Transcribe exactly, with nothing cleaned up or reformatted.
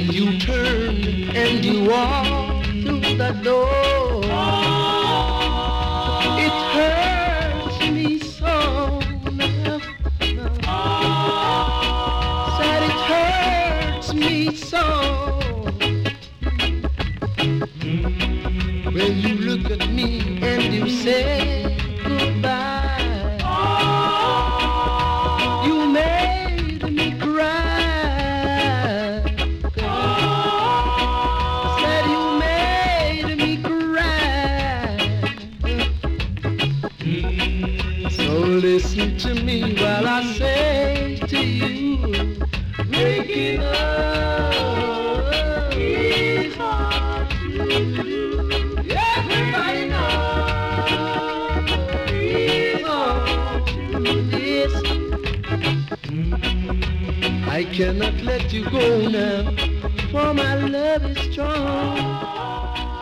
you turn and you walk through the door, it hurts me so now. Said it hurts me so when you look at me and you say goodbye. You made me cry. Said you made me cry. So listen to me while I say to you, breaking up is hard to do. Everybody knows it's hard to do this. I cannot let you go now, for my love is strong.